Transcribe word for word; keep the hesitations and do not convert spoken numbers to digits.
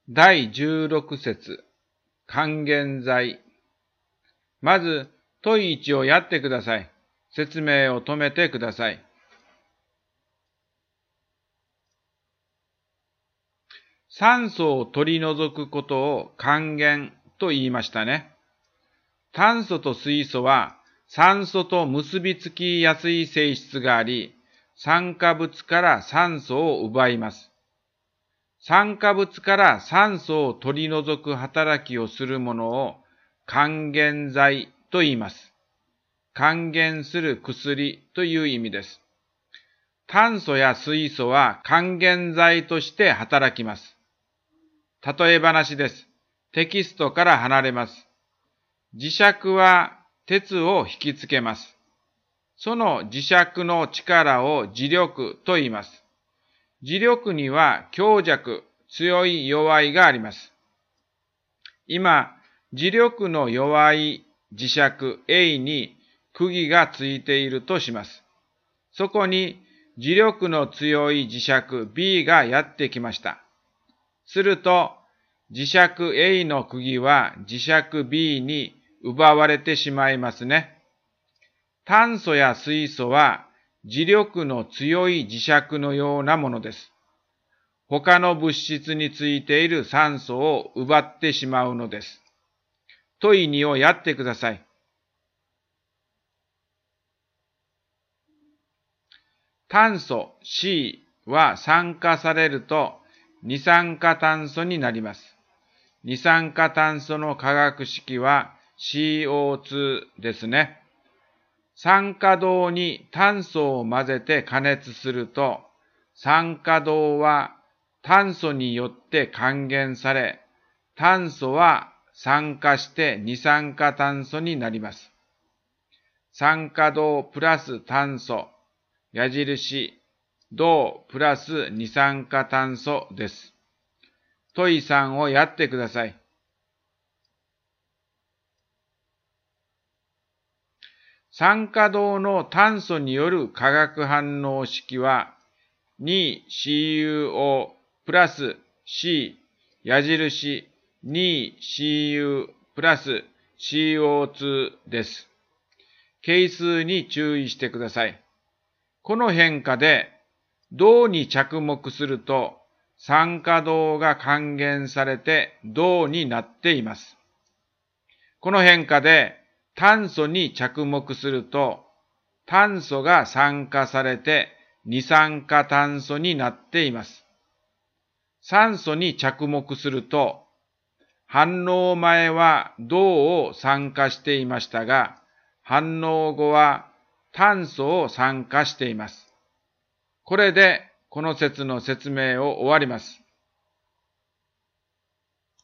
だいじゅうろく節、還元剤。まず、問いいちをやってください。説明を止めてください。酸素を取り除くことを還元と言いましたね。炭素と水素は酸素と結びつきやすい性質があり、酸化物から酸素を奪います。酸化物から酸素を取り除く働きをするものを還元剤と言います。還元する薬という意味です。炭素や水素は還元剤として働きます。例え話です。テキストから離れます。磁石は鉄を引きつけます。その磁石の力を磁力と言います。磁力には強弱、強い弱いがあります。今、磁力の弱い磁石 A に釘がついているとします。そこに磁力の強い磁石 B がやってきました。すると、磁石 A の釘は磁石 B に奪われてしまいますね。炭素や水素は磁力の強い磁石のようなものです。他の物質についている酸素を奪ってしまうのです。問いにをやってください。炭素 C は酸化されると二酸化炭素になります。二酸化炭素の化学式は シーオーツー ですね。酸化銅に炭素を混ぜて加熱すると、酸化銅は炭素によって還元され、炭素は酸化して二酸化炭素になります。酸化銅プラス炭素、矢印、銅プラス二酸化炭素です。問いさんをやってください。酸化銅の炭素による化学反応式は にシーユーオー プラス C 矢印 にシーユー プラス シーオーツー です。係数に注意してください。この変化で銅に着目すると酸化銅が還元されて銅になっています。この変化で炭素に着目すると炭素が酸化されて二酸化炭素になっています。酸素に着目すると反応前は銅を酸化していましたが、反応後は炭素を酸化しています。これでこの説の説明を終わります。